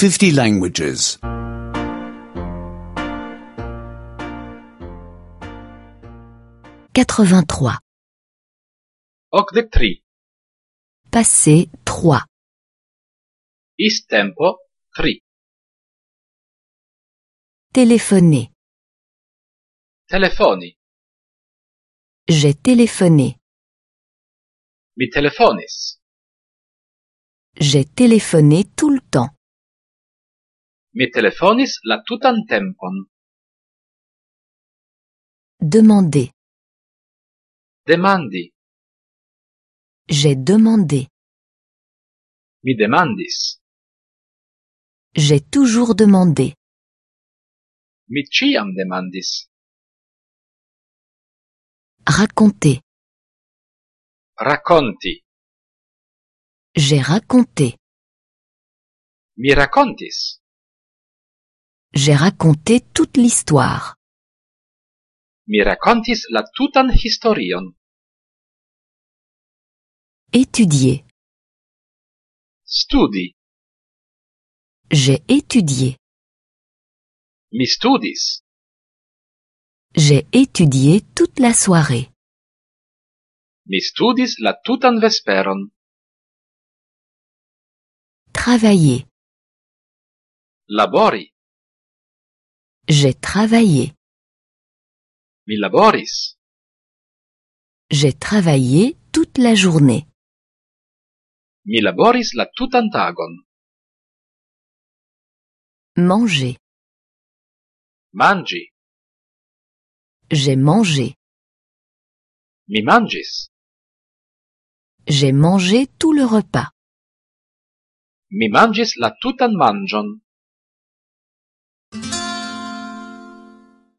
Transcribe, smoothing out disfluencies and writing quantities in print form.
50 languages. 83. 83. Passé 3. Ist tempo 3. Téléphoner. Telefoni. J'ai téléphoné. Mi telefonis. J'ai téléphoné tout le temps. Mi telefonis la tutan tempon. Demander. Demandi. J'ai demandé. Mi demandis. J'ai toujours demandé. Mi ciam demandis. Raconter. Raconti. J'ai raconté. Mi racontis. J'ai raconté toute l'histoire. Mi racontis la tutan historion. Étudier. Studi. J'ai étudié. Mi studis. J'ai étudié toute la soirée. Mi studis la tutan vesperon. Travailler. Labori. J'ai travaillé. Mi laboris. J'ai travaillé toute la journée. Mi laboris la tutan tagon. Manger. Mangi. J'ai mangé. Mi mangis. J'ai mangé tout le repas. Mi mangis la tutan mangion.